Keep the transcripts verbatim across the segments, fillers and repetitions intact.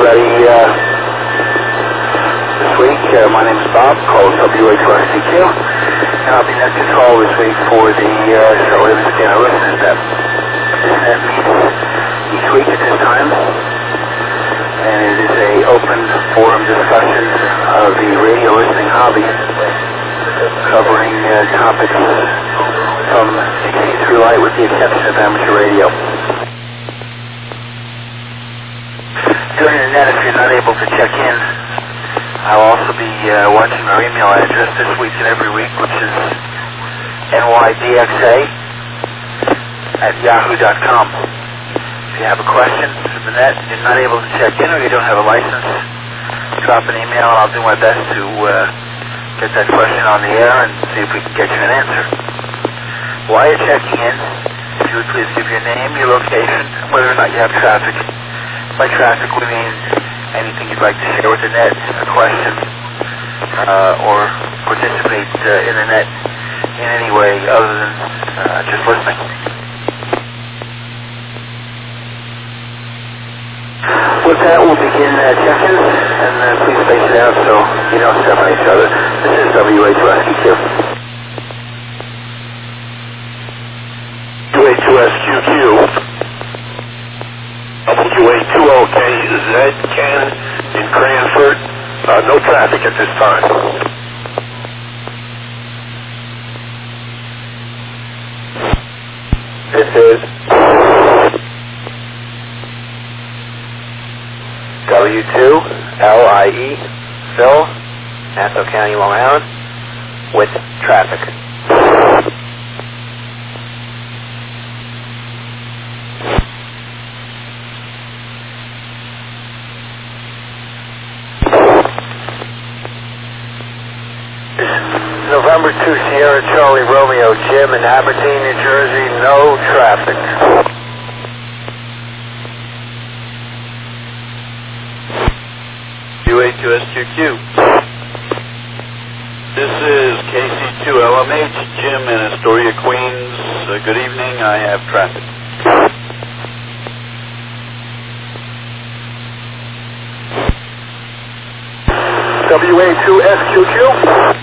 everybody. Uh, this week, uh, my name is Bob, called W H two S C Q, and I'll be net control this week for the uh, show that is again a listener step. This net meets each week at this time, and it is a open forum discussion of the radio listening hobby, covering uh, topics from D C through light with the exception of amateur radio. During the net, if you're not able to check in, I'll also be uh, watching our email address this week and every week, which is N Y D X A at yahoo dot com. If you have a question for the net, you're not able to check in, or you don't have a license, drop an email, and I'll do my best to uh, get that question on the air and see if we can get you an answer. While you're checking in, if you would please give your name, your location, and whether or not you have traffic. By traffic, we mean anything you'd like to share with the net, a question, uh, or participate uh, in the net in any way other than uh, just listening. With that, we'll begin uh, check-ins, and uh, please space it out so you don't step on each other. This is W H two S Q. W H two S Q Q. W A two O K Z Ken in Cranford. Uh, no traffic at this time. This is W two L I E Phil, Nassau County, Long Island, with traffic. November two Sierra Charlie Romeo Jim in Aberdeen, New Jersey, no traffic. W A two S Q Q. This is K C two L M H, Jim in Astoria, Queens. Uh, good evening, I have traffic. W A two S Q Q.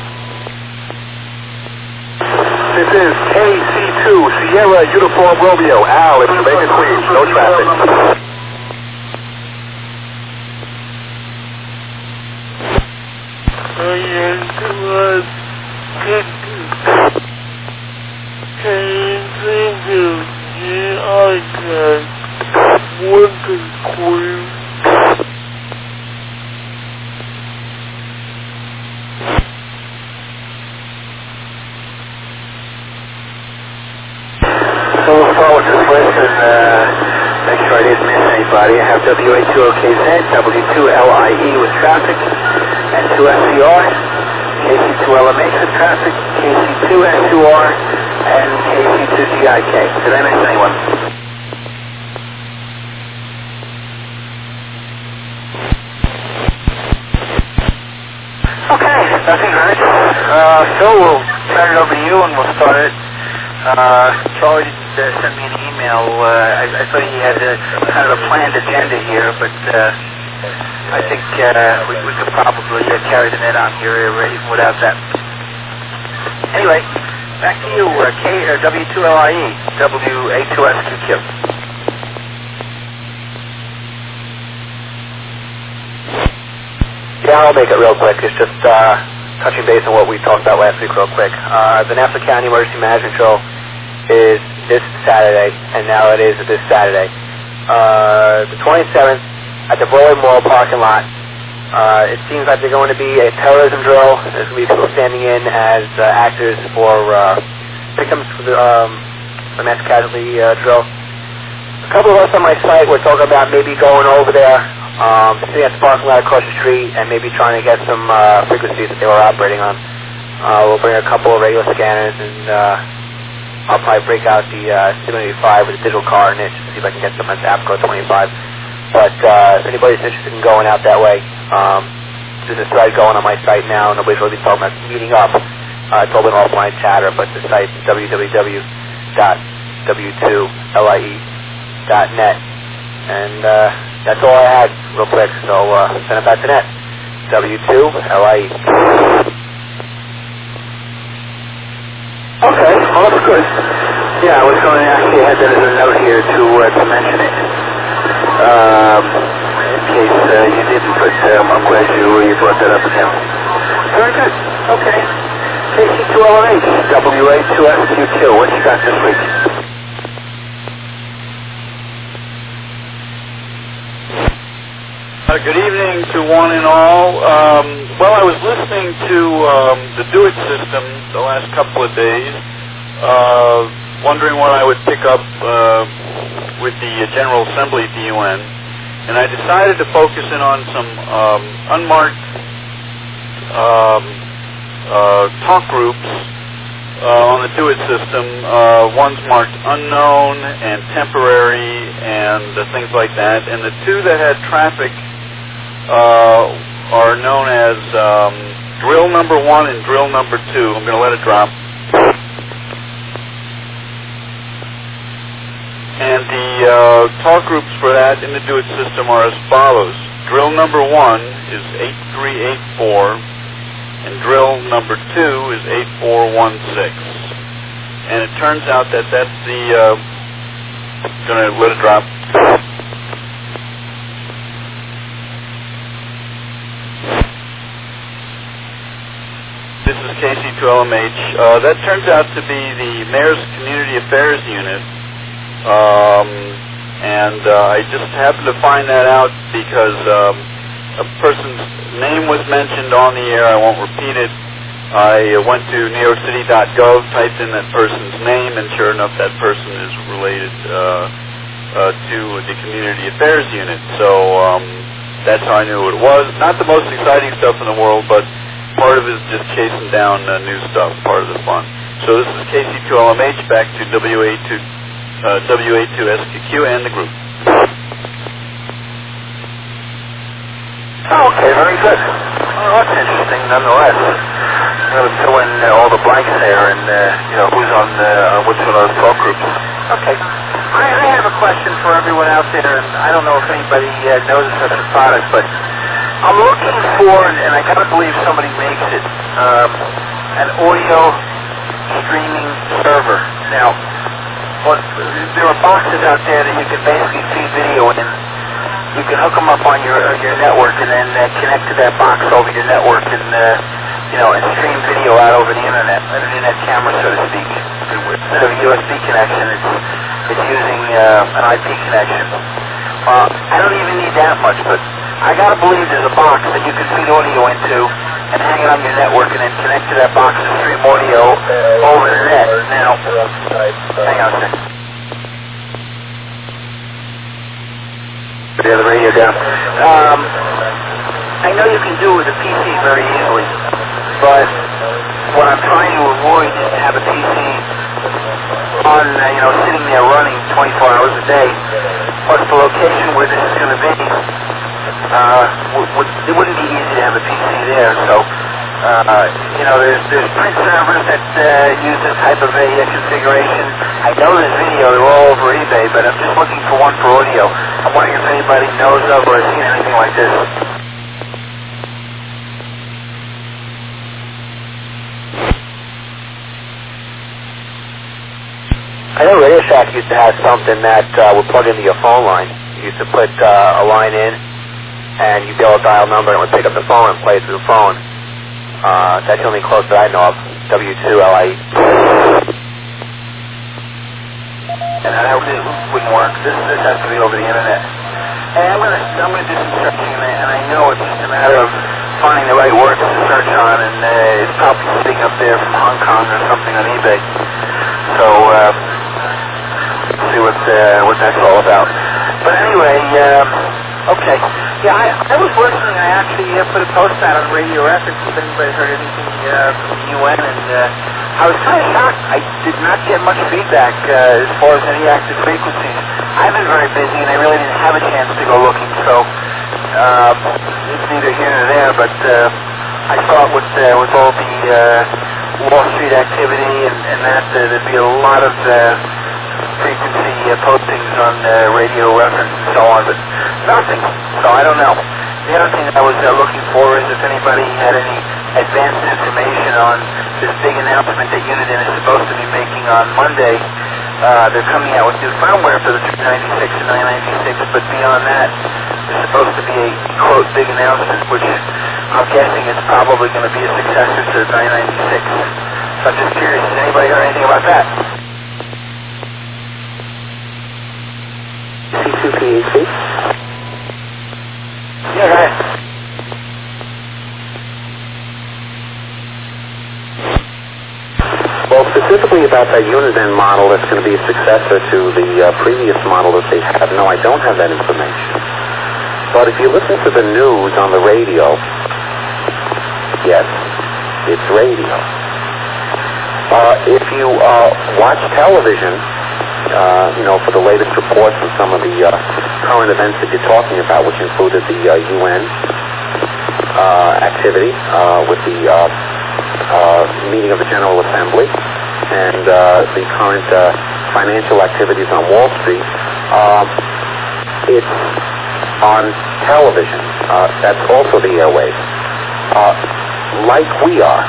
This is K C two Sierra Uniform Romeo Al in Jamaica, Queens. No traffic. So we'll start with this list and uh, make sure I didn't miss anybody. I have W A two O K Z, W two L I E with traffic, N two S C R, K C two L M H with traffic, K C two N two R, and K C two G I K. Did I miss anyone? Okay, nothing heard. Uh, Phil, we'll turn it over to you and we'll start it. Uh, Charlie did uh, send me an email. Uh, I, I thought he had a, kind of a planned agenda here, but uh, I think uh, we, we could probably uh, carry the net on here uh, even without that. Anyway, back to you, uh, K, uh, W two L I E, W A two S Q Q. Yeah, I'll make it real quick. It's just uh, touching base on what we talked about last week real quick. Uh, the Nassau County Emergency Management Show is this Saturday, and now it is this Saturday. Uh, the twenty-seventh at the Broadway Mall parking lot. Uh, it seems like there's going to be a terrorism drill. There's going to be people standing in as uh, actors for uh, victims for the, um, the mass casualty uh, drill. A couple of us on my site were talking about maybe going over there, um, sitting at the parking lot across the street, and maybe trying to get some uh, frequencies that they were operating on. Uh, we'll bring a couple of regular scanners, and uh, I'll probably break out the uh, seven eighty-five with a digital car in it just to see if I can get some on APCO twenty-five. But uh, if anybody's interested in going out that way, um, there's a thread going on my site now. Nobody's really talking about meeting up. Uh, it's all been offline chatter, but the site's w w w dot w two L I E dot net. And uh, that's all I had, real quick. So uh, send it back to net. W two L I E. Okay, well, that's good. Yeah, I was going to actually have that as a note here to uh, to mention it. Um, in case uh, you didn't, but um, I'm glad you you brought that up again. Very good. Okay. K C two L M H, W A two S Q Q. What you got this week? Uh, good evening to one and all. Um, well, I was listening to um, the Do It system the last couple of days, uh, wondering what I would pick up uh, with the General Assembly at the U N, and I decided to focus in on some um, unmarked um, uh, talk groups uh, on the Do It system. Uh, one's marked unknown and temporary and uh, things like that, and the two that had traffic Uh, are known as um, drill number one and drill number two. I'm going to let it drop. And the uh, talk groups for that in the Do It system are as follows. Drill number one is eight three eight four, and drill number two is eight four one six. And it turns out that that's the, uh, going to let it drop. This is K C two L M H. Uh, that turns out to be the Mayor's Community Affairs Unit. Um, and uh, I just happened to find that out because um, a person's name was mentioned on the air. I won't repeat it. I uh, went to new york city dot gov, typed in that person's name, and sure enough, that person is related uh, uh, to the Community Affairs Unit. So um, that's how I knew who it was. Not the most exciting stuff in the world, but part of it is just chasing down uh, new stuff, part of the fun. So this is K C two L M H, back to W A two, uh, W A two S Q Q and the group. Oh, okay, very good. Well, that's interesting nonetheless. I'm going to fill in uh, all the blanks there and, uh, you know, who's on, uh, on which one of those talk groups. Okay. I, I have a question for everyone out there, and I don't know if anybody uh, knows such a product, but I'm looking for, and I gotta believe somebody makes it, um, an audio streaming server. Now, what, there are boxes out there that you can basically feed video in. You can hook them up on your uh, your network and then uh, connect to that box over your network and uh, you know and stream video out over the internet, an internet camera, so to speak. Instead of a U S B connection, it's it's using uh, an I P connection. Uh, I don't even need that much, but I gotta believe there's a box that you can feed audio into and hang it on your network and then connect to that box and stream audio over the net. Now, hang on a second. The other radio down. Um, I know you can do it with a P C very easily, but what I'm trying to avoid is to have a P C on, uh, you know, sitting there running twenty-four hours a day. Plus the location where this is going to be, uh, w- w- it wouldn't be easy to have a P C there. So, uh, you know, there's there's print servers that uh, use this type of a uh, configuration. I know there's video; they're all over eBay, but I'm just looking for one for audio. I'm wondering if anybody knows of or has seen anything like this. I know Radio Shack used to have something that uh, would plug into your phone line. You used to put uh, a line in, and you'd be able to dial a number, and it would pick up the phone and play it through the phone. Uh, that's the only close that I know of. W two L I E. And that really wouldn't work. This this has to be over the internet. And I'm gonna I'm gonna do some searching, and I, and I know it's just a matter of finding the right words to search on, and uh, it's probably sitting up there from Hong Kong or something on eBay. So uh, let's see what uh, what that's all about. But anyway, um, okay. Yeah, I, I was listening. I actually uh, put a post out on Radio Records if anybody heard anything uh, from the U N, and uh, I was kind of shocked. I did not get much feedback uh, as far as any active frequencies. I've been very busy, and I really didn't have a chance to go looking, so uh, it's neither here nor there. But uh, I thought with uh, with all the uh, Wall Street activity and, and that, uh, there'd be a lot of uh, frequency uh, postings on uh, Radio Reference and so on. But nothing. So I don't know. The other thing I was uh, looking for is if anybody had any advanced information on this big announcement that Uniden is supposed to be making on Monday. Uh, they're coming out with new firmware for the three ninety-six and nine ninety-six, but beyond that, there's supposed to be a, quote, big announcement, which I'm guessing is probably going to be a successor to the nine ninety-six. So I'm just curious, has anybody heard anything about that? C two P H C? Yeah, go ahead. Well, specifically about that Uniden model that's going to be a successor to the uh, previous model that they have, no, I don't have that information. But if you listen to the news on the radio, yes, it's radio. Uh, if you uh, watch television, uh, you know, for the latest reports on some of the uh, current events that you're talking about, which included the uh, U N uh, activity uh, with the uh, uh, meeting of the General Assembly and uh, the current uh, financial activities on Wall Street, uh, it's on television. Uh, that's also the airwaves. Uh, like we are.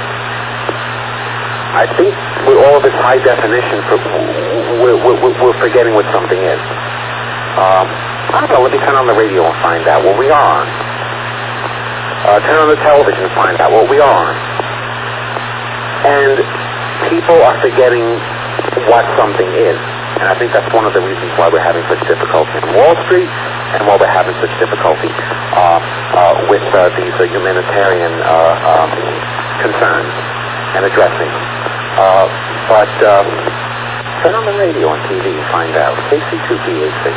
I think with all of this high definition, for, we're, we're, we're forgetting what something is. Um, I don't know, let me turn on the radio and find out what we are on. Uh, turn on the television and find out what we are on. And people are forgetting what something is. And I think that's one of the reasons why we're having such difficulty on Wall Street and why we're having such difficulty uh, uh, with uh, these uh, humanitarian uh, um, concerns and addressing them. Uh, but um, turn on the radio and T V and find out. K C two P H C.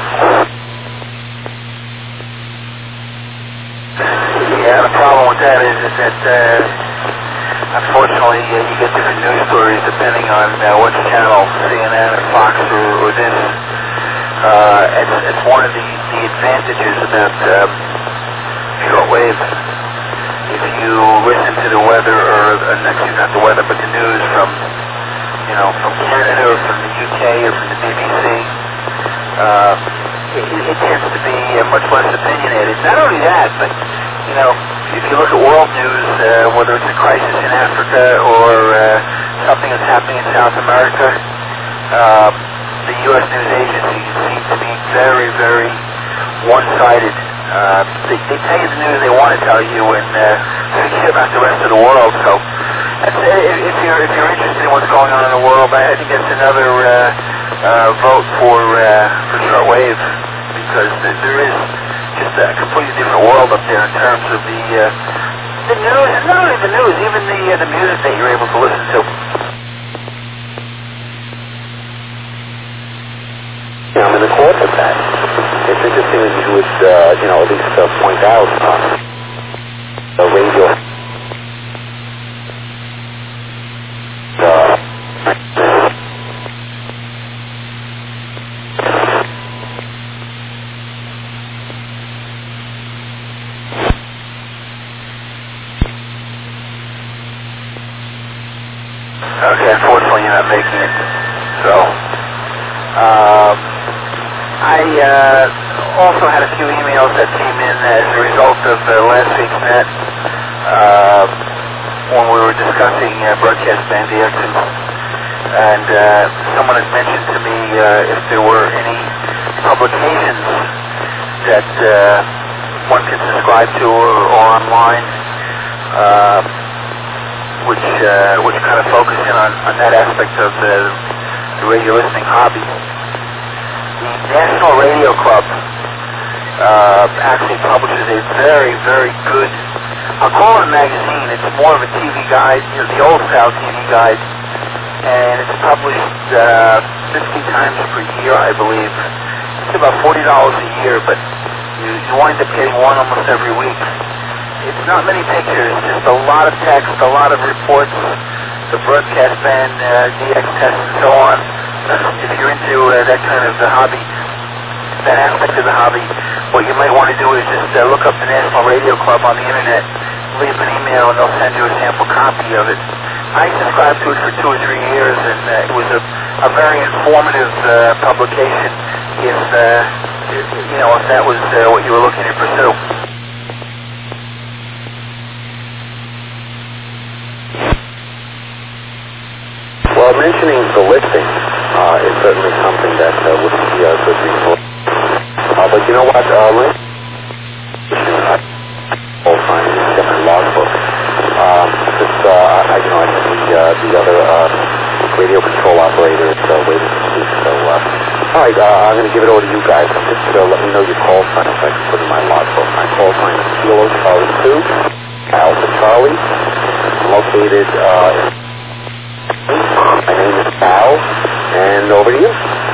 Yeah, the problem with that is, is that uh, unfortunately uh, you get different news stories depending on uh, which channel, C N N or Fox or, or this. Uh, it's, it's one of the, the advantages about um, shortwave. If you listen to the weather, or uh, excuse not the weather, but the news from, you know, from Canada or from the U K or from the B B C, uh, it, it tends to be uh, much less opinionated. Not only that, but, you know, if you look at world news, uh, whether it's a crisis in Africa or uh, something that's happening in South America, uh, the U S news agencies seem to be very, very one-sided. Uh, they, they tell you the news they want to tell you, and uh, forget about the rest of the world. So, that's, if, if you're if you're interested in what's going on in the world, I, I think that's another uh, uh, vote for uh, for shortwave, because there is just a completely different world up there in terms of the uh, the news, and not only the news, even the uh, the music that you're able to listen to. Yeah, I'm in accord with that. It's interesting that you would, uh, you know, at least uh, point out uh, the radio. Uh, Okay, unfortunately you're not making it. So, um, I uh, also had a few emails that came in as a result of uh, last week's net uh, when we were discussing uh, broadcast band D X, and uh, someone had mentioned to me uh, if there were any publications that uh, one can subscribe to or, or online, uh, which uh, which kind of focus in on, on that aspect of the, the radio listening hobby. The National Radio Club uh, actually publishes a very, very good, I'll call it a magazine. It's more of a T V guide, you know, the old style T V guide, and it's published uh, fifty times per year, I believe. It's about forty dollars a year, but you, you wind up getting one almost every week. It's not many pictures, just a lot of text, a lot of reports, the broadcast band, uh, D X tests, and so on. If you're into uh, that kind of the hobby, that aspect of the hobby, what you might want to do is just uh, look up the National Radio Club on the internet, leave an email, and they'll send you a sample copy of it. I subscribed to it for two or three years, and uh, it was a, a very informative uh, publication. If uh, you know, if that was uh, what you were looking to pursue. Well, mentioning the listing uh, is certainly something that uh, would be a good resource. Uh, but you know what, uh, Lynn? All time in different logbook. Um, this, uh, I, you know, I think the, uh, the other uh, radio control operator is uh, waiting to speak. So, uh, all right, uh, I'm going to give it over to you guys. Just uh, let me know your call sign so I can put in my logbook. My call sign is Kilo Charlie two, Alpha Charlie. I'm located uh, in. My name is Al, and over to you.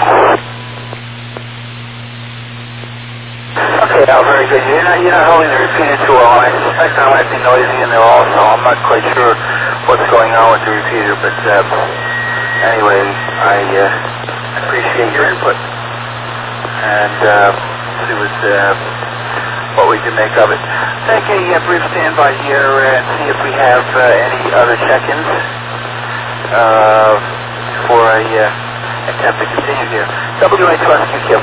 Okay, Al, very good. You're not, you're not holding the repeater too well. I suspect I might be noisy in there also. I'm not quite sure what's going on with the repeater, but uh, anyway, I uh, appreciate your input. And uh, see what, uh, what we can make of it. Take a uh, brief standby here and see if we have uh, any other check-ins uh, before I uh, attempt to continue here. W A two S Q Q.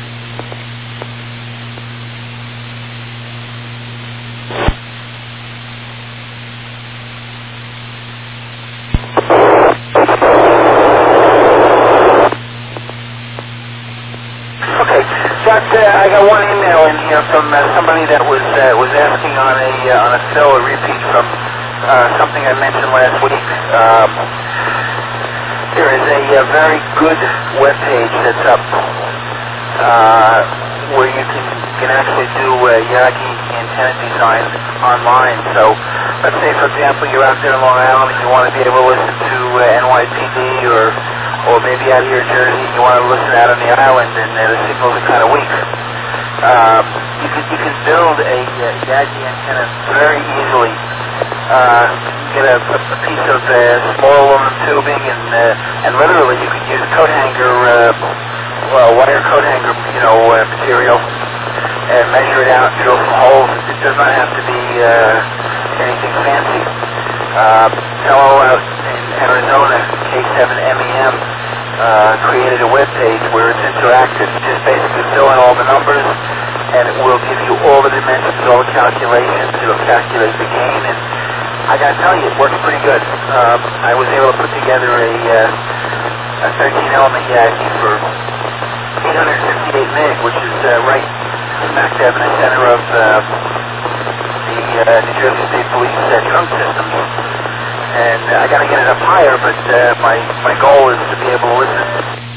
Uh, I got one email in here from uh, somebody that was uh, was asking on a uh, on a fill a repeat from uh, something I mentioned last week. Um, there is a, a very good web page that's up uh, where you can can actually do uh, Yagi antenna design online. So let's say, for example, you're out there in Long Island and you want to be able to listen to uh, N Y P D or or maybe out here in Jersey and you want to listen out on the island and uh, the signals are kind of weak. Um, you can you can build a uh, Yagi antenna very easily. Uh, you get a, a, a piece of uh, small aluminum tubing and uh, and literally you can use coat hanger, uh, well, wire coat hanger, you know, uh, material, and measure it out, drill some holes. It does not have to be uh, anything fancy. Uh, fellow out in Arizona, K seven M E M, uh, created a web page where it's interactive. You just basically fill in all the numbers, and it will give you all the dimensions, all the calculations. It'll calculate the gain, and I gotta tell you, it works pretty good. Uh, I was able to put together a, uh, a thirteen element Yagi for eight hundred fifty-eight meg, which is uh, right smack dab in the center of uh, the uh, New Jersey State Police uh, trunk systems. And uh, I got to get it up higher, but uh, my my goal is to be able to listen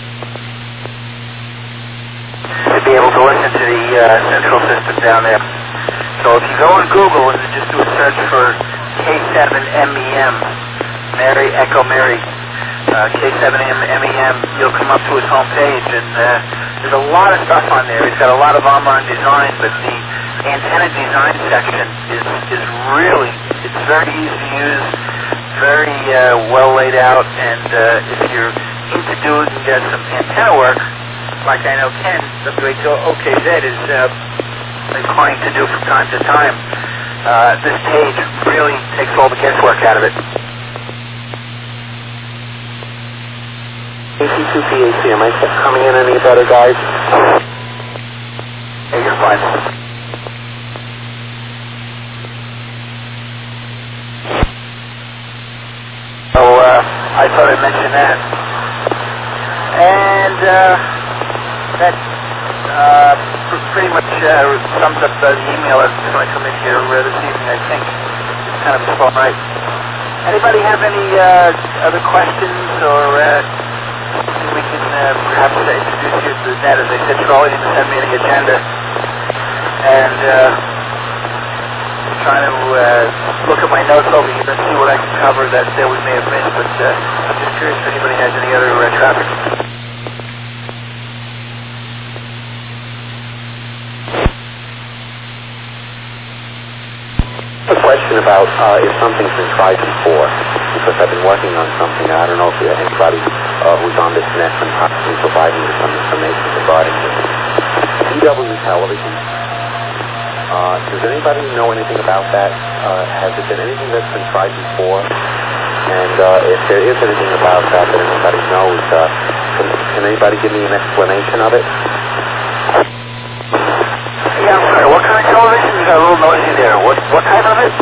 to be able to listen to the uh, central system down there. So if you go on Google and just do a search for K seven M E M, Mary Echo Mary, uh, K seven M E M, you'll come up to his homepage, and uh, there's a lot of stuff on there. He's got a lot of online design, but the antenna design section is is really, it's very easy to use. Very uh, well laid out, and uh, if you're into doing uh, some antenna work, like I know Ken, W H O K Z is uh, inclined to do from time to time, uh, this page really takes all the guesswork out of it. A C two P A C, am I coming in any better, guys? Hey, you're fine. So uh, I thought I'd mention that. And uh, that uh, pr- pretty much uh, sums up uh, the email that's going to come in here uh, this evening, I think. It's kind of a small night. Anybody have any uh, other questions, or uh, we can uh, perhaps uh, introduce you to the net? As I said, Charlie didn't send me any agenda. And uh, trying to uh, look at my notes over here and see what I can cover that uh, we may have missed, but uh, I'm just curious if anybody has any other uh, traffic. A question about uh, if something's been tried before, because I've been working on something. I don't know if anybody uh, who's on this net can possibly provide me with some information regarding this. C W television. Uh, does anybody know anything about that? Uh, has it been anything that's been tried before? And uh, if there is anything about that that anybody knows, uh, can, can anybody give me an explanation of it? What type of it?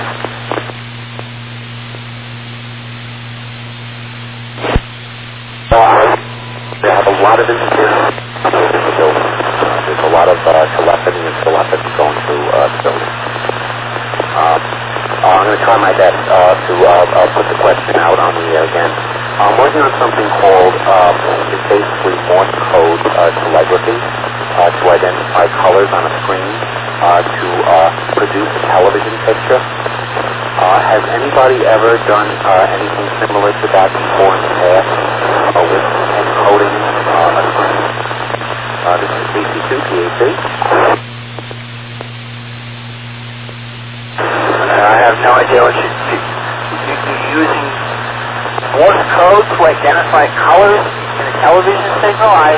Uh, they have a lot of interference in the building. Uh, there's a lot of uh, telephony and telephony going through uh, the building. Um, uh, I'm going to try my best uh, to uh, uh, put the question out on the air again. I'm working on something called, uh, it's basically Morse code uh, telegraphy uh, to identify colors on a screen uh, to uh, produce a television picture. Uh, has anybody ever done uh, anything similar to that before in the past uh, with encoding uh, a screen? Uh, this is B C two P A C. I have no idea what you, you, you, you're using Morse code to identify colors in a television signal. I,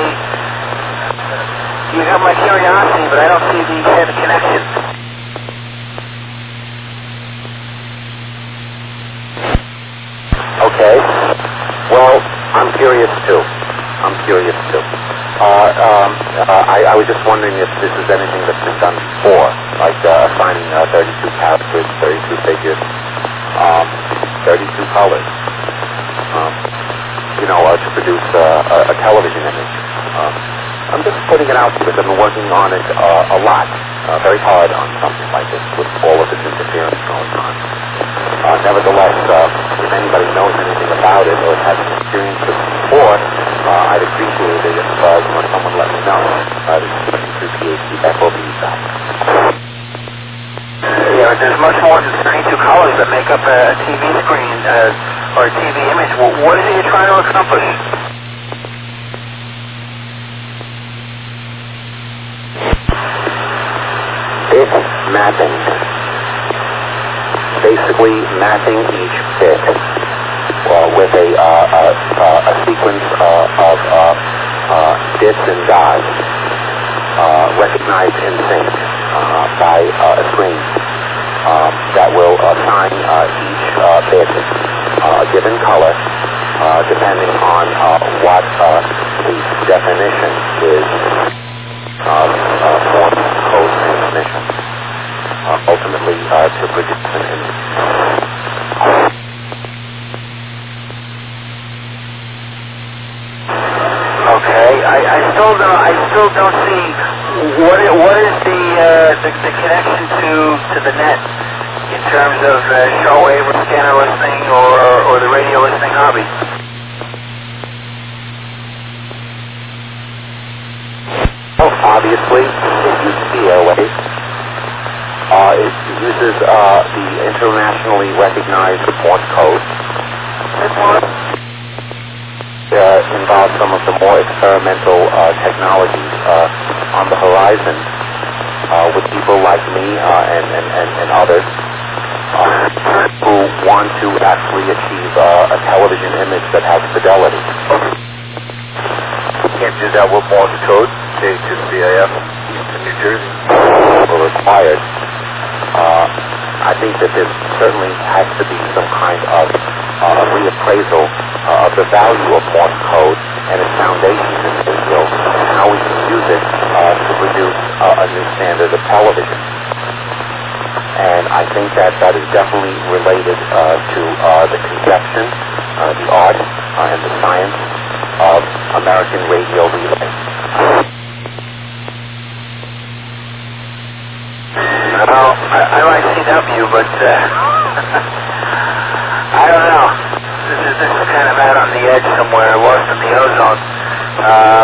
you have my curiosity, but I don't see the, uh, the connection. Okay. Well, I'm curious too. I'm curious too. Uh, um, uh, I, I was just wondering if this is anything that's been done before, like uh, assigning uh, thirty-two characters, thirty-two figures, um, thirty-two colors, um, you know, uh, to produce uh, a, a television image. Um, I'm just putting it out because I've been working on it uh, a lot, uh, very hard on something like this with all of this interference going on. Uh, nevertheless, uh, if anybody knows anything about it or has experienced it before, uh, I'd appreciate it if uh, you know, someone let me know. Uh, this is thirty-two P A C F O B site. Yeah, there's much more than thirty-two colors that make up a T V screen uh, or a T V image. Well, what is it you're trying to accomplish? Bit mapping. Basically mapping each bit uh, with a, uh, uh, uh, a sequence uh, of uh, uh, bits and dots uh, recognized in sync uh, by uh, a screen uh, that will assign uh, each uh, bit uh, a given color uh, depending on uh, what uh, the definition is of uh, Morse code transmission. Uh, ultimately uh, to produce an image. Okay, I, I still don't. I still don't see what is, what is the, uh, the the connection to to the net in terms of uh, shortwave or scanner listening or or the radio listening hobby. Well, obviously, it uses the airwaves. Uh, it uses uh, the internationally recognized Morse code. Uh, involves some of the more experimental uh, technologies uh, on the horizon uh, with people like me uh, and, and, and, and others uh, who want to actually achieve uh, a television image that has fidelity. Can't do that with Morse code, K to C I F, Eastern New Jersey. Were required. Uh, I think that there certainly has to be some kind of uh, reappraisal uh, of the value of Morse code and its foundations in Israel and how we can use it uh, to produce uh, a new standard of television. And I think that that is definitely related uh, to uh, the conception, uh, the art, uh, and the science of American radio relay. Well, I, I like C W, but uh, I don't know. This is, this is kind of out on the edge somewhere, lost in the ozone. Uh,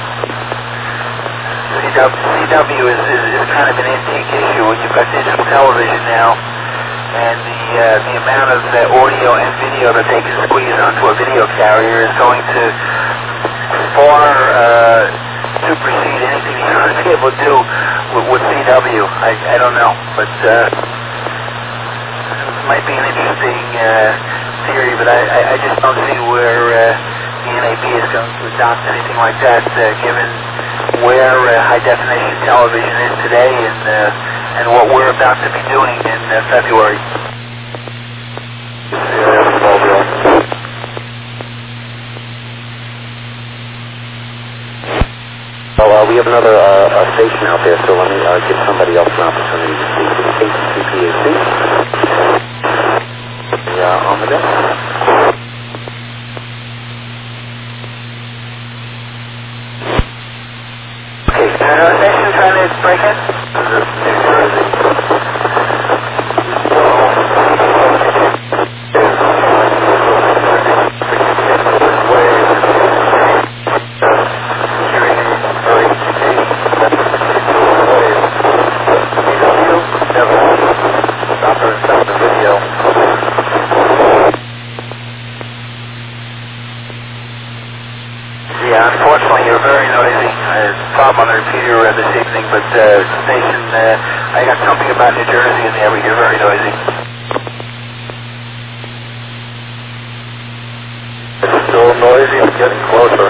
C W, C W is, is, is kind of an antique issue when you've got digital television now, and the uh, the amount of uh, audio and video that they can squeeze onto a video carrier is going to far uh, supersede anything you're going to be able to do with, with C W. I, I don't know, but uh, it might be an interesting uh, theory, but I, I, I just don't see where uh, the N A B is going to adopt anything like that, uh, given where uh, high-definition television is today and uh, and what we're about to be doing in uh, February. Well, uh, we have another uh, uh, station out there, so let me uh, give somebody else an opportunity to speak. K C P A C. uh, station. Uh, I got something about New Jersey in there, but you're very noisy. It's still noisy. It's getting closer.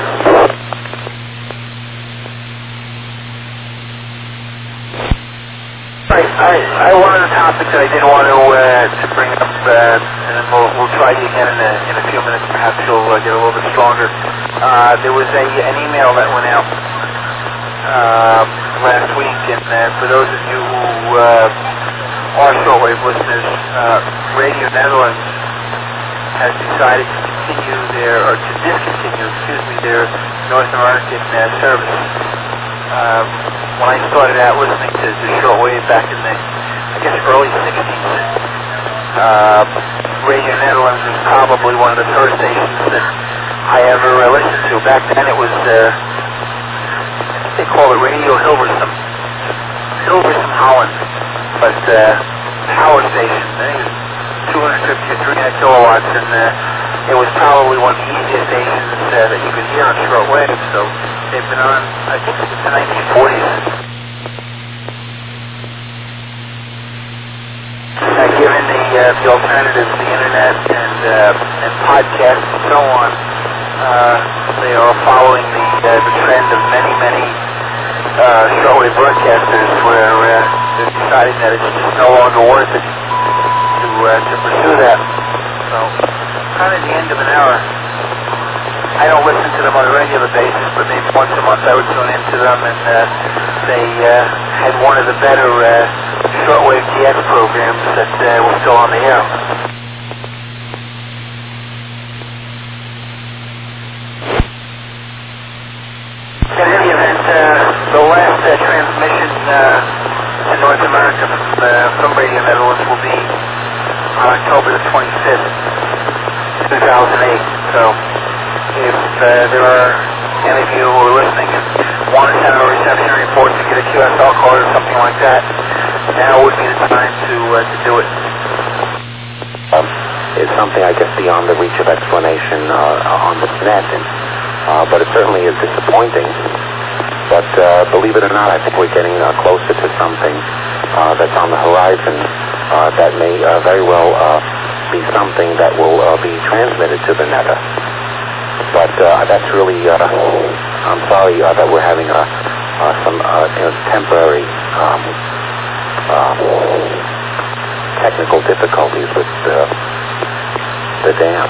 Right. I, I one of the topics that I did want to uh, to bring up, uh, and then we'll, we'll try you again in a, in a few minutes. Perhaps you'll uh, get a little bit stronger. Uh, there was a an email that went out uh, last week, and uh, for those of you who uh, are shortwave listeners, uh, Radio Netherlands has decided to continue their, or to discontinue, excuse me, their North American uh, service. Uh, when I started out listening to, to shortwave back in the, I guess, early sixties, uh, Radio Netherlands was probably one of the first stations that I ever uh, listened to. Back then it was, uh, they call it Radio Hilversum, Hilversum Holland, but uh, power station. I think it was two hundred fifty or three hundred kilowatts, and uh, it was probably one of the easiest stations uh, that you could hear on shortwave. So they've been on, I think, since the nineteen forties. Uh, given the uh, the alternatives, the internet and uh, and podcasts and so on, uh, they are following the uh, the trend of many many uh, shortwave broadcasters, where uh, they're deciding that it's just no longer worth it to uh, to pursue that. So, kind of the end of an hour. I don't listen to them on a regular basis, but maybe once a month I would tune into them, and uh, they uh, had one of the better uh, shortwave D X programs that uh, was still on the air. In any event, uh, the last uh, transmission uh, in North America from, uh, from Radio Netherlands will be on October the twenty-fifth, two thousand eight. So, if uh, there are any of you who are listening and want to send a reception report to get a Q S L card or something like that, now would be the time to uh, to do it. Um, it's something, I guess, beyond the reach of explanation uh, on the net, and, uh, but it certainly is disappointing. But uh, believe it or not, I think we're getting uh, closer to something uh, that's on the horizon uh, that may uh, very well uh, be something that will uh, be transmitted to the neta. But uh, that's really, uh, I'm sorry uh, that we're having uh, uh, some uh, you know, temporary um, uh, technical difficulties with uh, the dam.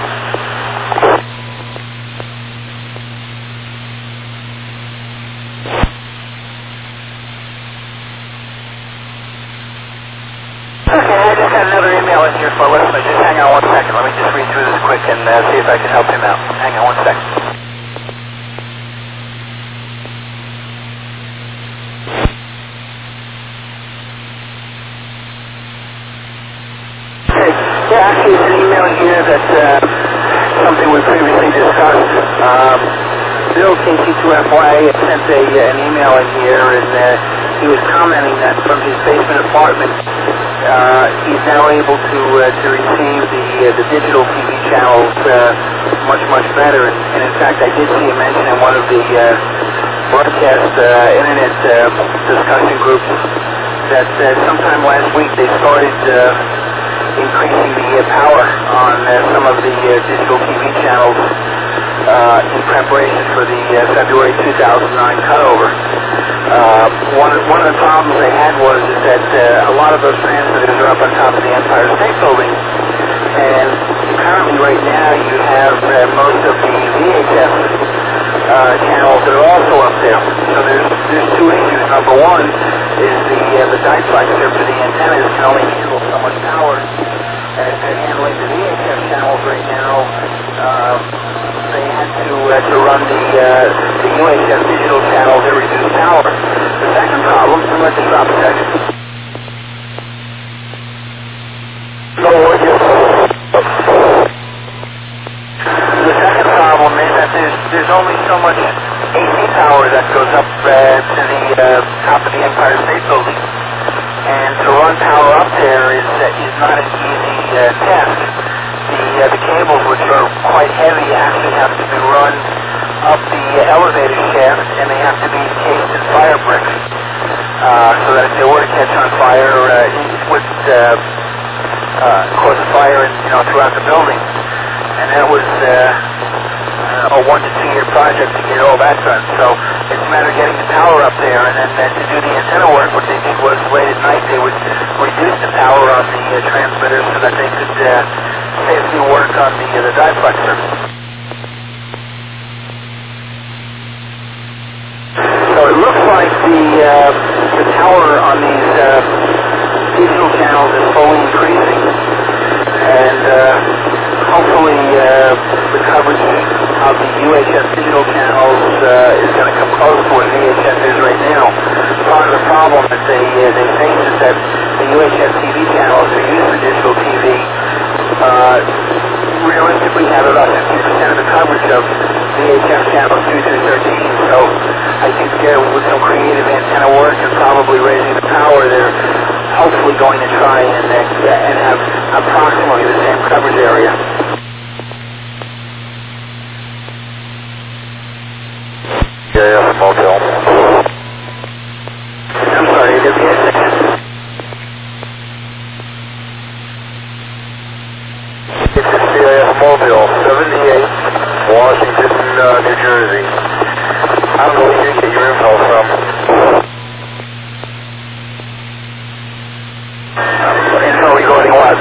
Okay, I just got another email in here for a listener. Just hang on one second. Let me just read through this quick and uh, see if I can help him out. Hang on one second. Okay, yeah, actually it's an email here that uh, something we previously discussed. Um, Bill K C two F Y sent a, an email in here, and uh, he was commenting that from his basement apartment, Uh, he's now able to uh, to receive the uh, the digital T V channels uh, much much better, and, and in fact I did see him mention in one of the uh, broadcast uh, internet uh, discussion groups that uh, sometime last week they started uh, increasing the uh, power on uh, some of the uh, digital T V channels uh, in preparation for the uh, February two thousand nine cutover. Uh, one, one of the problems they had was is that uh, a lot of those transmitters are up on top of the Empire State Building, and currently right now you have uh, most of the V H F uh, channels that are also up there. So there's there's two issues. Number one is the uh, the diplexer for the antennas can only handle so much power, and if they're handling the V H F channels right now, uh, they had to uh, to run the uh, the U H F digital channels at reduced power. The second problem, I'm going to stop a second. No, the second problem is that there's there's only so much A C power that goes up uh, to the uh, top of the Empire State Building, and to run power up there is uh, is not an easy uh, task. The uh, the cables, which are quite heavy, actually have to be run up the uh, elevator shaft, and they have to be encased in fire bricks. uh, so that if they were to catch on fire, uh, it would uh, uh, cause a fire, in, you know, throughout the building. And that was uh, a one to two year project to get all that done. So it's a matter of getting the power up there, and then, then to do the antenna work, what they did was late at night they would reduce the power on the uh, transmitter so that they could uh, safely work on the, uh, the diplexer. So it looks like the, uh, the tower on these uh, digital channels is slowly increasing, and uh, hopefully uh, the coverage of the U H F digital channels uh, is going to come close to what V H F is right now. Part of the problem that they, uh, they face is that the U H F T V channels that are used for digital T V uh, realistically have about fifty percent of the coverage of V H F channels two through thirteen. So I think uh, with some creative antenna work and probably raising the power, they're hopefully going to try and, uh, and have approximately the same coverage area. Yeah, yeah, motel. I'm sorry, I didn't get it. It's a C I S Mobile, seventy-eight, Washington, uh, New Jersey. I don't know where you get your info from. Info regarding what?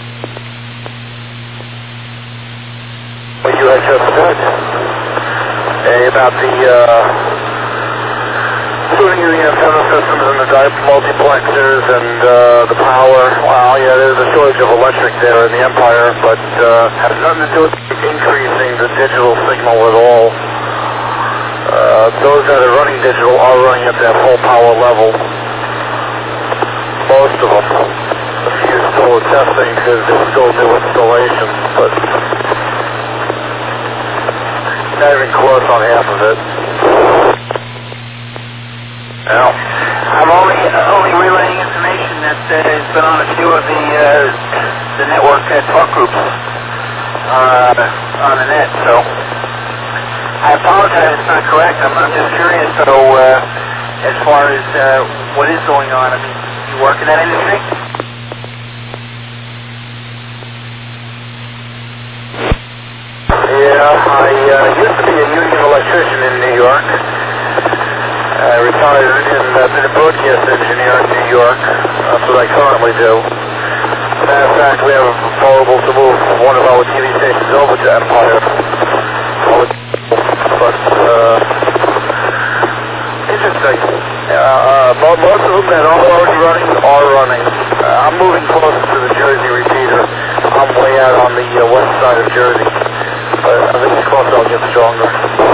What you had just said. Hey, about the, uh, tuning of the antenna systems and the di- multiplexers and, uh, the power. Well, yeah, there's a shortage of electric there in the Empire, but, uh, has nothing to do with increasing the digital signal at all. Uh, those that are running digital are running at that full power level. Most of them. A few still are testing because they're still new installations, but not even close on half of it. Well, I'm only only relaying information that uh, has been on a few of the uh, the network uh, talk groups uh, on the net. So I apologize, it's not correct. I'm, I'm just curious. So uh, as far as uh, what is going on, I mean, you work in that industry? Yeah, I uh, used to be a union electrician in New York. I retired and I've been a broadcast engineer in New York. That's what I currently do. Matter of fact, we have a proposal to move one of our T V stations over to Empire. But, uh, interesting. Uh, most of them that are already running are running. Uh, I'm moving closer to the Jersey repeater. I'm way out on the uh, west side of Jersey. But I think it's closer, I'll get stronger.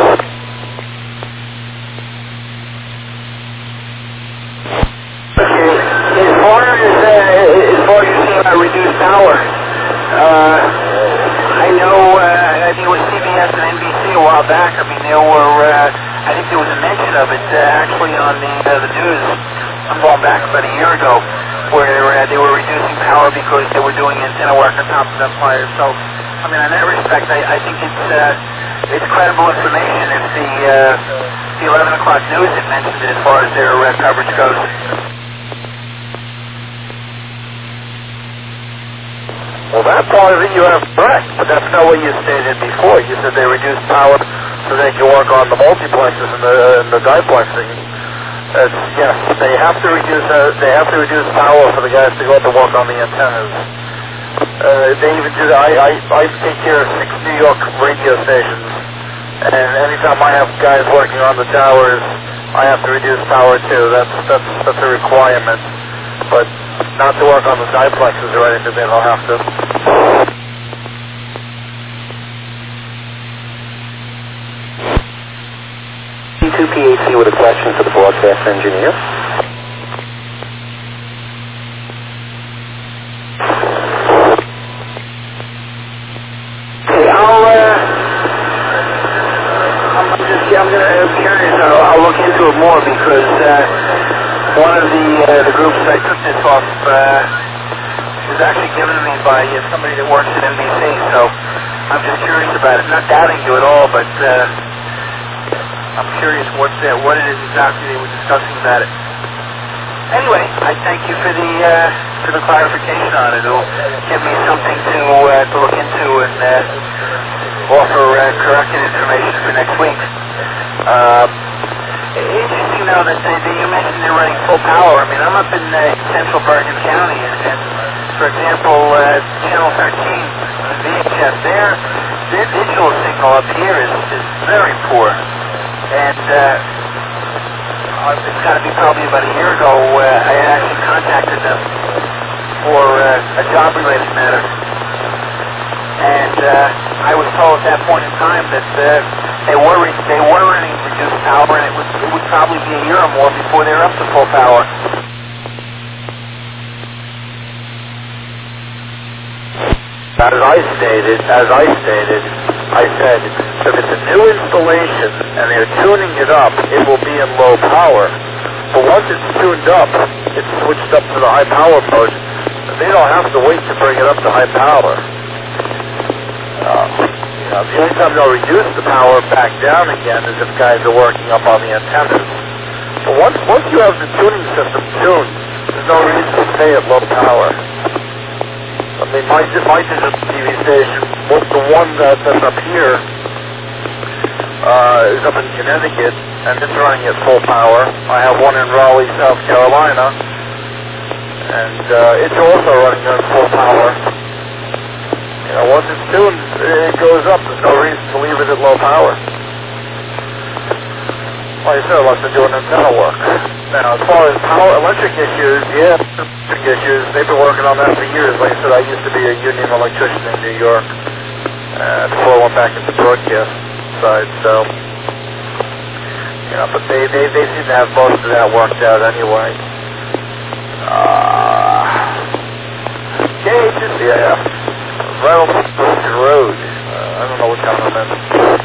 Okay. As far as uh, as far as you're seeing uh, reduced power, uh, I know uh, I think it was C B S and N B C a while back. I mean, there were uh, I think there was a mention of it uh, actually on the uh, the news. I'm going back about a year ago, where uh, they were reducing power because they were doing antenna work on top of Empire. So, I mean, in that respect, I, I think it's uh, it's credible information if the uh, the eleven o'clock news had mentioned it as far as their uh, coverage goes. Well, that part of it you have correct, but that's not what you stated before. You said they reduced power so they can work on the multiplexes and the, and the diplexing. It's, yes, they have to reduce uh, they have to reduce power for the guys to go up and work on the antennas. Uh, they even do that. I, I, I take care of six New York radio stations, and anytime I have guys working on the towers, I have to reduce power too. That's that's that's a requirement. But not to work on the diplexes or anything, they don't have to. C two P H C with a question for the broadcast engineer. Okay, I'll, uh, I'm just, I'm gonna, I'm curious, I'll, I'll look into it more because, uh, one of the, uh, the groups I took this off, uh, was actually given to me by uh, somebody that works at N B C, so I'm just curious about it. Not doubting you at all, but, uh, I'm curious what, uh, what it is exactly they were discussing about it. anyway, I thank you for the uh, for the clarification on it. It'll give me something to uh, to look into and uh, offer uh, corrected information for next week. Uh, interesting though that, they, that you mentioned they're running full power. I mean, I'm up in uh, central Bergen County, and, and for example, uh, Channel thirteen, V H F, their their digital signal up here is, is very poor, and. Uh, It's got to be probably about a year ago. Uh, I actually contacted them for uh, a job-related matter, and uh, I was told at that point in time that uh, they were they were running reduced power, and it would it would probably be a year or more before they're up to full power. As I stated, as I stated, I said, if it's a new installation and they're tuning it up, it will be in low power. But once it's tuned up, it's switched up to the high power mode. They don't have to wait to bring it up to high power. Uh, you know, the only time they'll reduce the power back down again is if guys are working up on the antennas. But once once you have the tuning system tuned, there's no reason to stay at low power. I mean, my, my digital T V station, well, the one that, that's up here, uh, is up in Connecticut, and it's running at full power. I have one in Raleigh, South Carolina, and uh, it's also running at full power. You know, once it's tuned, it goes up. There's no reason to leave it at low power. Like I said, I like to do an antenna work. Now, as far as power, electric issues, yeah, electric issues, they've been working on that for years. Like I said, I used to be a union electrician in New York uh, before I went back into broadcast side, so, you know, but they, they, they seem to have most of that worked out anyway. Uh, yeah, just, yeah, right on the road. Uh, I don't know what town I'm in.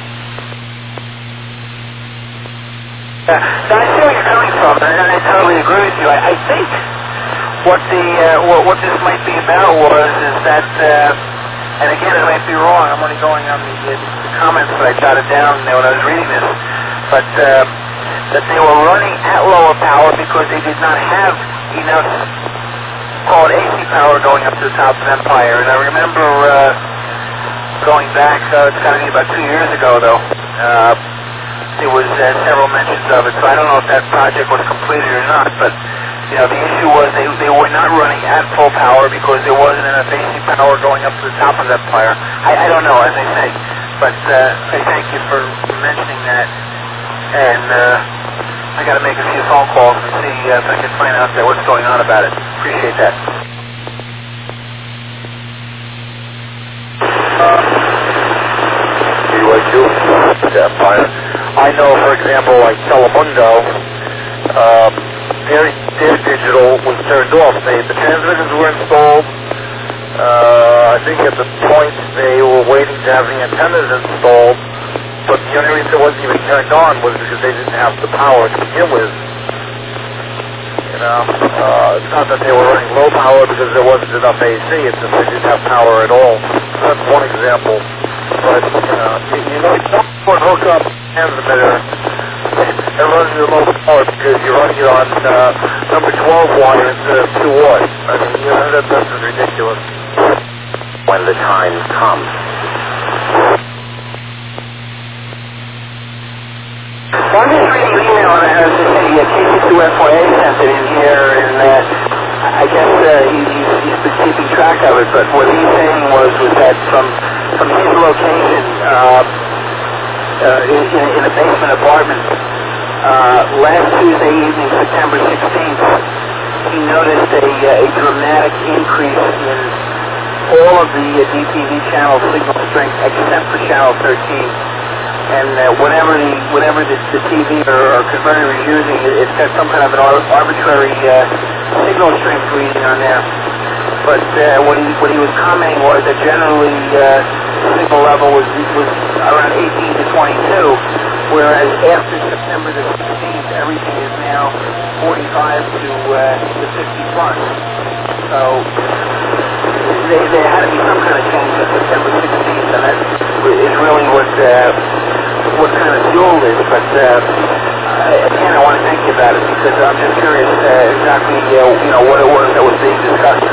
Uh, now I see where you're coming from, and I totally agree with you. I, I think what the uh, what, what this might be about was is that, uh, and again, it might be wrong. I'm only going on the, uh, the comments that I jotted down there when I was reading this, but uh, that they were running at lower power because they did not have enough, call it A C power, going up to the top of Empire. And I remember uh, going back, uh, it's got to be about two years ago, though. Uh, There was uh, several mentions of it, so I don't know if that project was completed or not, but, you know, the issue was they, they were not running at full power because there wasn't enough A C power going up to the top of that fire. I, I don't know, as I say, but uh, I thank you for mentioning that, and uh, I got to make a few phone calls and see uh, if I can find out what's going on about it. Appreciate that. Uh, B Y Q, Empire. I know, for example, like Telemundo, um, their, their digital was turned off. They, the transmitters were installed. Uh, I think at the point they were waiting to have the antennas installed, but the only reason it wasn't even turned on was because they didn't have the power to begin with. You know, uh, it's not that they were running low power because there wasn't enough A C, it's just they didn't have power at all. So that's one example. But, you know, you, you know, you don't want to hook up transmitter and run your low power because you're running it on uh, number twelve wire instead of two watt. I mean, you know, that, that's just ridiculous. When the time comes. Well, I'm just reading an email, and I was just saying, yeah, K C two F Y A sent it in here, and uh, I guess uh, he, he's, he's been keeping track of it, but what he's saying was, was that from, from his location, uh, uh, in, in a basement apartment, uh, last Tuesday evening, September sixteenth, he noticed a, uh, a dramatic increase in all of the uh, D T V channel signal strength except for channel thirteen. And uh, whatever the whatever the, the T V or, or converter is using, it, it's got some kind of an ar- arbitrary uh, signal strength reading on there. But uh, what he what he was commenting was that generally uh, the signal level was was around eighteen to twenty-two, whereas after September the sixteenth, everything is now forty-five to uh, to fifty plus. So there, there had to be some kind of change on September sixteenth, and that is really what uh, what kind of fuel is. But uh, again, again, I want to thank you about it because I'm just curious uh, exactly, uh, you know, what it was that was being discussed.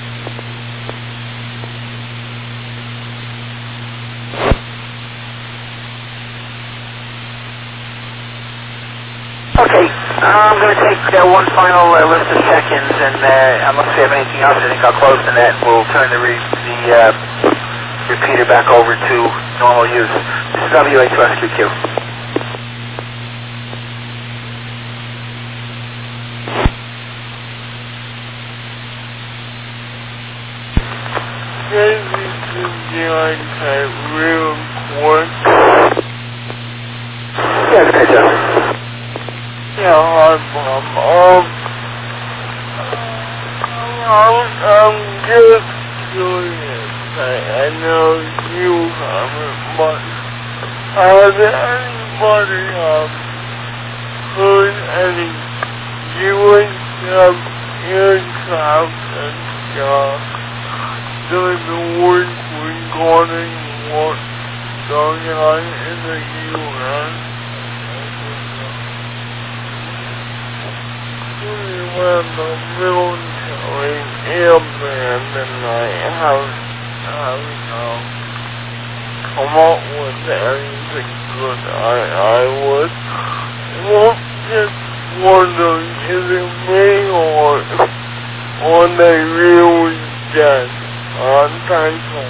Okay, I'm going to take uh, one final uh, list of check-ins, and uh, unless we have anything else, I think I'll close the net. We'll turn the, re the uh, repeater back over to normal use. This is W A two S Q Q. Can you do like that real quick? Yeah, okay, Joe. Yeah, hi, Bob. Um, I'm, I'm just curious. I, I know you haven't, but has anybody um, heard any U S F aircraft and stuff doing the work regarding what's going on in the U S? When the military airmen and I have, have um, come up with anything good, I, I would well, just wondering, is it me or, or they really dead? Uh, thank you.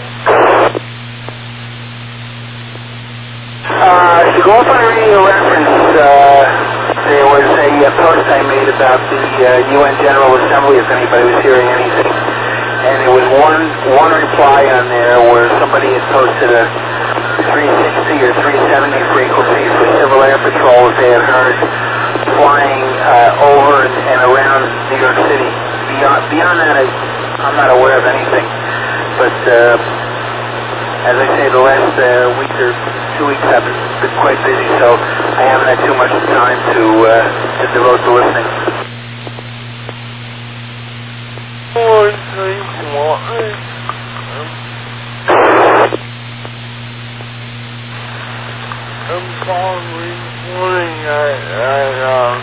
Uh, to go off on a radio reference, uh, there was a uh, post I made about the uh, U N General Assembly, if anybody was hearing anything. And there was one one reply on there where somebody had posted a three sixty or three seventy frequency for Civil Air Patrol that they had heard flying uh, over and, and around New York City. Beyond, beyond that, I, I'm not aware of anything. But uh, as I say, the last uh, week or two weeks have been, been quite busy, so I haven't had too much time to uh, to devote to listening. Oh, thank you. I'm probably morning. I, I, um,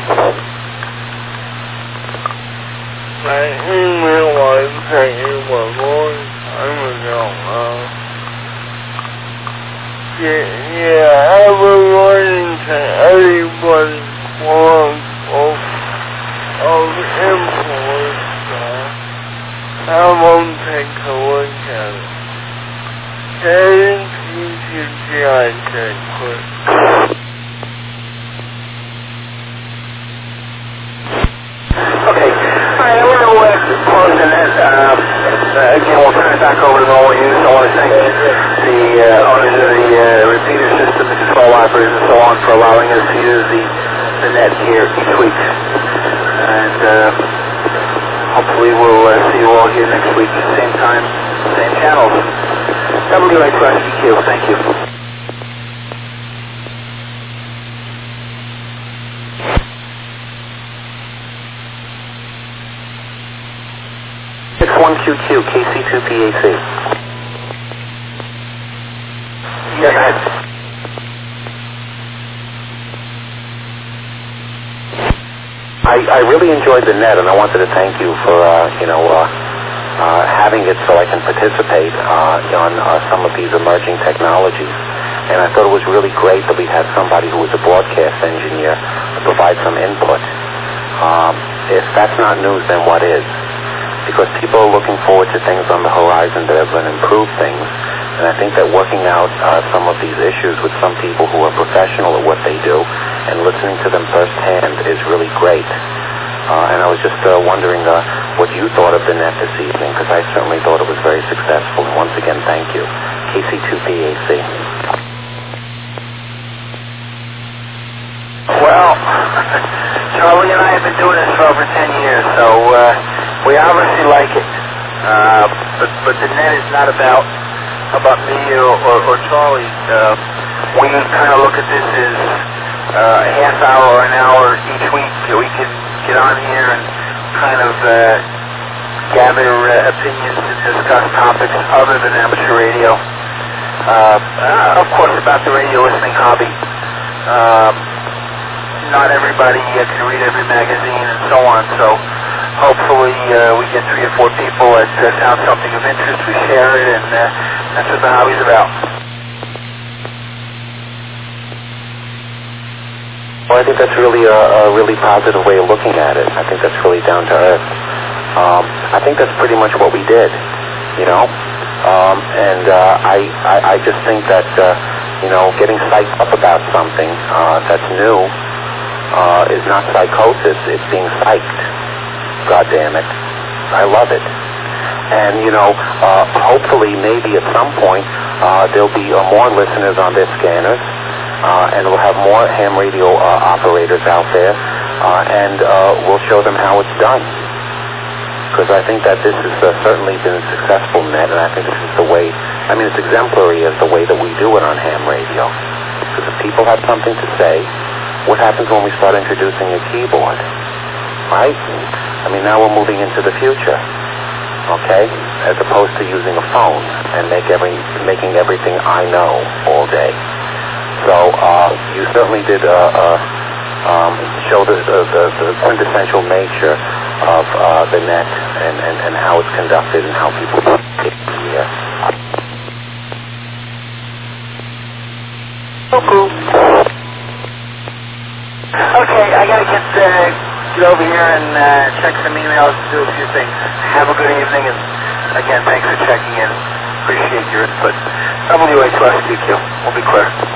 I didn't realize that it was a long time ago. Uh, Yeah, yeah, I've been writing to everybody forms of, of influence, uh, I won't take a look at it. K T T G I K, quick. Okay, alright, I want to uh, close the net. Uh, uh, again, we'll turn it back over to normal use. I want to thank the uh, owners of the uh, repeater system, the control operators, and so on, for allowing us to use the, the net here each week. And uh, hopefully we'll uh, see you all here next week, same time, same channels. W A two S Q Q, thank you. six one Q Q, K C two P A C. Yeah, go ahead. I, I really enjoyed the net, and I wanted to thank you for, uh, you know, uh, uh, having it so I can participate uh, on uh, some of these emerging technologies. And I thought it was really great that we had somebody who was a broadcast engineer to provide some input. Um, if that's not news, then what is? Because people are looking forward to things on the horizon that are going to improve things. And I think that working out uh, some of these issues with some people who are professional at what they do and listening to them firsthand is really great. Uh, and I was just uh, wondering uh, what you thought of the net this evening, because I certainly thought it was very successful. And once again, thank you. K C two P A C. Well, Charlie and I have been doing this for over ten years, so uh, we obviously like it. Uh, but, but the net is not about about me or, or, or Charlie. Uh, we kind of look at this as uh, a half hour or an hour each week that we can get on here and kind of uh, gather uh, opinions and discuss topics other than amateur radio. Uh, uh, of course, about the radio listening hobby. Uh, not everybody uh, can read every magazine and so on. So hopefully uh, we get three or four people that uh, found something of interest. We share it, and uh, that's what the hobby's about. Well, I think that's really a, a really positive way of looking at it. I think that's really down to earth. Um, I think that's pretty much what we did, you know. Um, and uh, I, I, I just think that, uh, you know, getting psyched up about something uh, that's new uh, is not psychosis. It's being psyched. God damn it. I love it. And, you know, uh, hopefully maybe at some point uh, there'll be uh, more listeners on their scanners, uh, and we'll have more ham radio uh, operators out there, uh, and uh, we'll show them how it's done. Because I think that this has uh, certainly been a successful net, and I think this is the way, I mean, it's exemplary as the way that we do it on ham radio. Because if people have something to say, what happens when we start introducing a keyboard? Right? I mean, now we're moving into the future, okay? As opposed to using a phone and make every, making everything I know all day. So uh, you certainly did uh, uh, um, show the, the, the, the quintessential nature of uh, the net and, and, and how it's conducted and how people take it here. Okay, I gotta get uh, get over here and uh, check some emails, do a few things. Have a good evening, and again, thanks for checking in. Appreciate your input. W H S Q Q. We'll be clear.